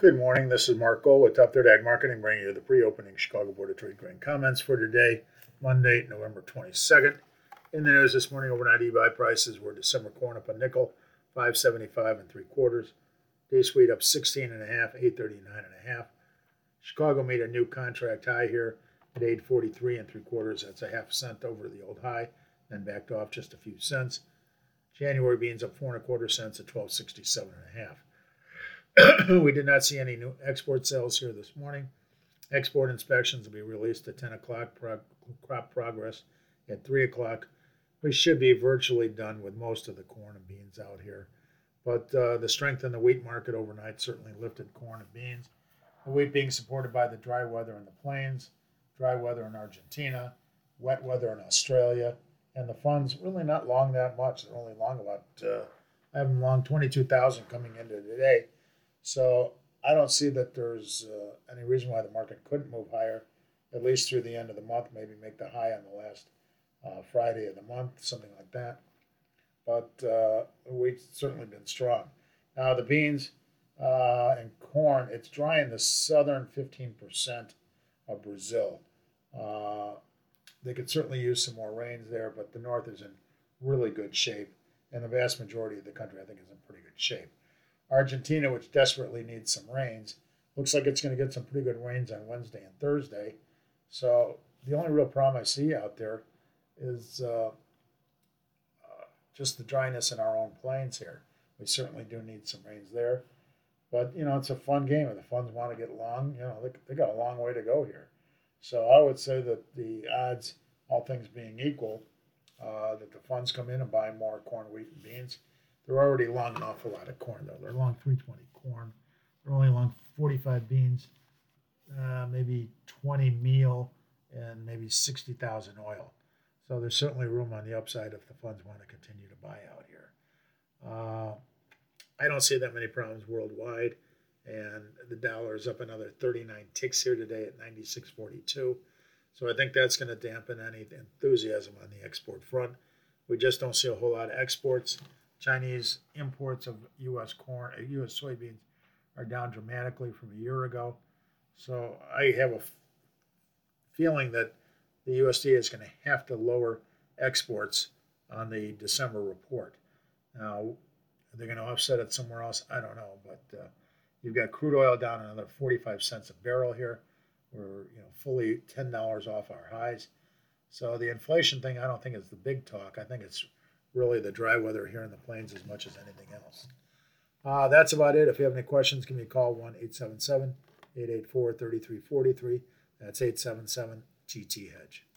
Good morning. This is Mark Gold with Top Third Ag Marketing, bringing you the pre-opening Chicago Board of Trade grain comments for today, Monday, November 22nd. In the news this morning, overnight e-buy prices were December corn up a nickel, 5.75 and 3/4. Day wheat up 16.5, 8.39 and a half. Chicago made a new contract high here at 8.43 and 3/4. That's a half cent over the old high, then backed off just a few cents. January beans up 4.25 cents at 12.67 and a half. We did not see any new export sales here this morning. Export inspections will be released at 10 o'clock, crop progress at 3 o'clock. We should be virtually done with most of the corn and beans out here. But the strength in the wheat market overnight certainly lifted corn and beans. The wheat being supported by the dry weather in the plains, dry weather in Argentina, wet weather in Australia, and the funds really not long that much. They're only long about, I have them long 22,000 coming into today. So I don't see that there's any reason why the market couldn't move higher, at least through the end of the month, maybe make the high on the last Friday of the month, something like that. But wheat's certainly been strong. Now the beans and corn, it's dry in the southern 15% of Brazil. They could certainly use some more rains there, but the north is in really good shape, and the vast majority of the country, I think, is in pretty good shape. Argentina, which desperately needs some rains, looks like it's going to get some pretty good rains on Wednesday and Thursday. So the only real problem I see out there is just the dryness in our own plains here. We certainly do need some rains there. But, it's a fun game. If the funds want to get long, they got a long way to go here. So I would say that the odds, all things being equal, that the funds come in and buy more corn, wheat, and beans. They're already long an awful lot of corn, though. They're long 320 corn. They're only long 45 beans, maybe 20 meal, and maybe 60,000 oil. So there's certainly room on the upside if the funds want to continue to buy out here. I don't see that many problems worldwide, and the dollar is up another 39 ticks here today at 96.42. So I think that's going to dampen any enthusiasm on the export front. We just don't see a whole lot of exports. Chinese imports of U.S. corn, U.S. soybeans are down dramatically from a year ago. So I have a feeling that the USDA is going to have to lower exports on the December report. Now, are they going to offset it somewhere else? I don't know. But you've got crude oil down another 45 cents a barrel here. We're fully $10 off our highs. So the inflation thing, I don't think is the big talk. I think it's really the dry weather here in the plains as much as anything else. That's about it. If you have any questions, give me a call, 1-877-884-3343. That's 877-GT-HEDGE.